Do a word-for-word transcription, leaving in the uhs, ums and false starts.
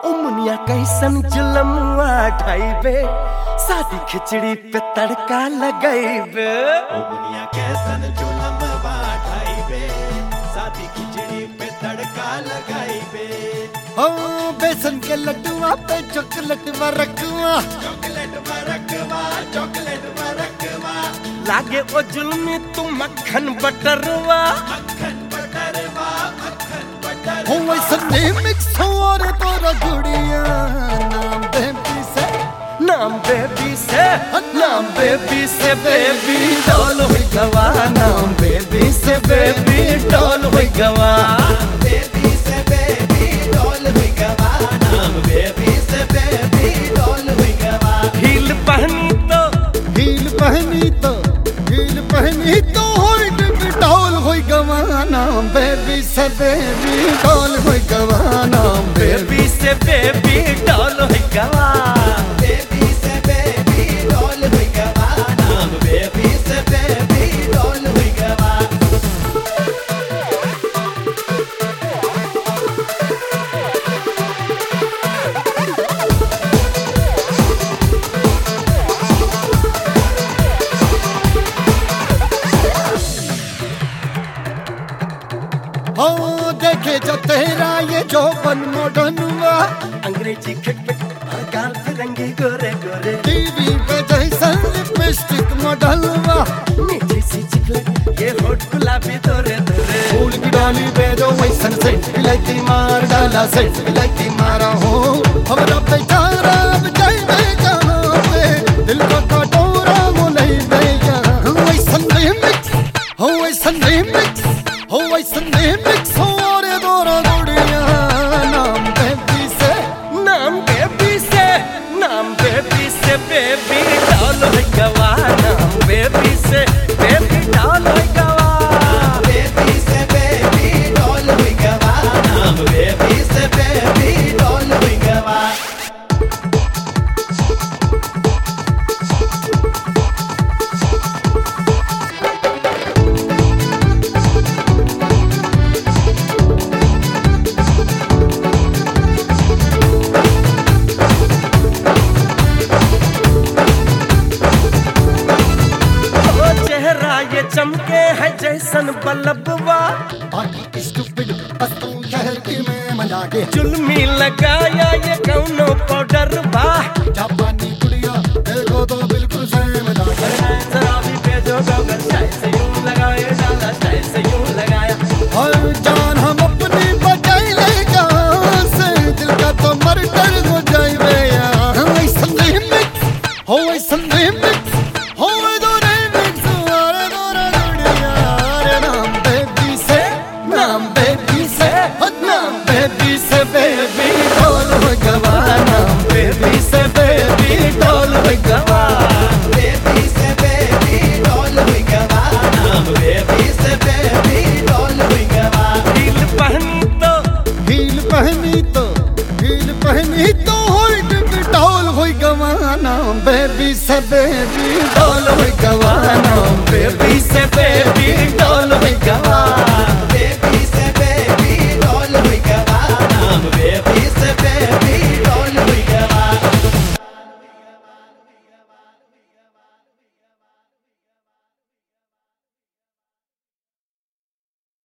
उमनिया कैसन जुलमुआ ढाइबे, शादी खिचड़ी पे तड़का लगाइबे। उमनिया कैसन जुलमुआ ढाइबे, शादी खिचड़ी पे तड़का लगाइबे। ओ बेसन के लड्डुआ पे चॉकलेट मरकवा, चॉकलेट मरकवा, चॉकलेट मरकवा। लागे ओ जुल्मी तू मक्खन बटरवा, मक्खन बटरवा, मक्खन बटरवा। हो वैसे मिक्स हो और तोरा गुड़िया नाम बेबी से, नाम बेबी से, नाम बेबी से बेबी डॉल हुई गवा, नाम बेबी से बेबी डॉल हुई गवा। बेबी से बेबी डॉल हुई गवा, नाम बेबी से बेबी डॉल हुई गवा। हील पहनी तो, हील पहनी तो, हील पहनी तो होई डॉल हुई गवा, नाम बेबी से बेबी डॉल हुई गवा, नाम बेबी से बेबी डॉल हुई गवा। बेबी से बेबी डॉल हुई गवा, नाम बेबी से बेबी डॉल हुई गवा। हो देखे जो तेरा ये जो बन मोडनुआ, अंग्रेजी खटपट और गाल फिरंगी गोरे गोरे, टीवी पे जैसन लिपस्टिक मॉडलवा, मीठी सी चिकलट ये होठ गुलाबी दोरे दोरे। फूल की डाली पे जो वैसन सेंट इलायची मार डाला, सेंट इलायची मारा हो हमरा बेचारा जाई में कहां पे दिल का कटोरा मोले बेया। वैसन रिमिक्स हो, वैसन रिमिक्स हो, वैसन रिमिक्स हो रे दोरा दोड़िया, नाम बेबी से, नाम बेबी से, नाम बेबी से बेबी डॉल हुई गवा, नाम बेबी से बेबी डॉल हुई गवा। बेबी से बेबी डॉल हुई गवा, नाम बेबी से बेबी डॉल हुई गवा। ये चमके है जैसन बल्बवा, बाकी स्टूपिड बस तू शहर की में मना के जुल्मी लगाया ये कौनो पाउडर बा। जापानी कुड़िया देखो तो बिल